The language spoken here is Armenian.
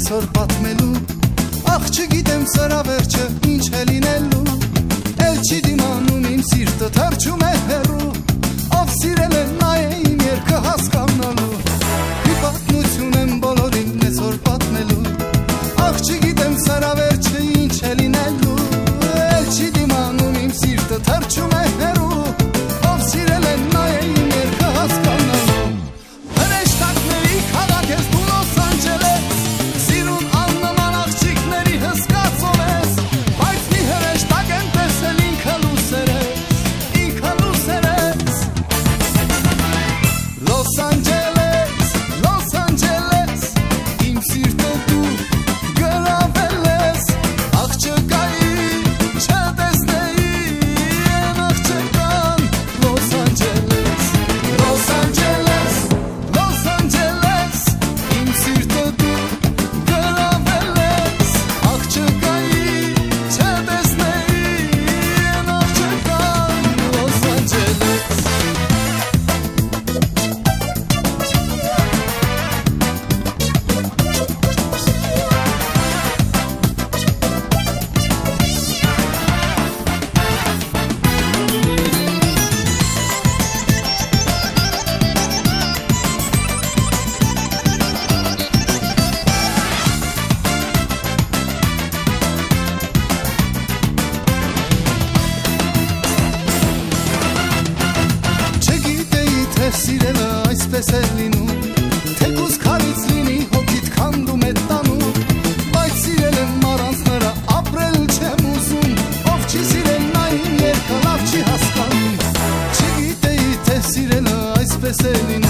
այսօր պատմելու, աղ չգիտեմ սրա վերջը ինչ է լինելու, էլ չի դիմանում իմ սիրտը թրջում է հեռու, ով սիրել է նա է իմ երգը հասկանալու, մի պատմություն եմ բոլորին այսօր պատմելու, աղ չգիտեմ սրա վերջը ինչ է լինելու, էլ չի դիմանում իմ սիրտը թրջում է հեռու, ով սիրել է նա է իմ երգը հասկանալու, հրեշտակների քաղաք ես դու Լոս Անջելես, սիրուն աննման աղջիկների հսկացող ես, բայց մի հրեշտակ եմ տեսել ինքը լուսեր ես, Լոս Անջելես, Լոս Անջելես, իմ սիրտը դու գրավել ես, աղջկայի չտեսնեի են աղջկան, Լոս Անջելես, Լոս Անջելես, Լոս Անջելես, իմ սիրտը դու գրավել ես, աղջկայի չտեսնեի են աղջկան, Լոս Անջելես. Չգիտեի թե սիրելը այսպես է լինում, թեկուզ քարից լինի հոգիդ քանդում է տանում, բայց սիրել եմ առանց նրա ապրել չեմ ուզում, ով չի սիրել նա իմ երգը լավ չի հասկանում, չգիտեի թե սիրելը այսպես է լինում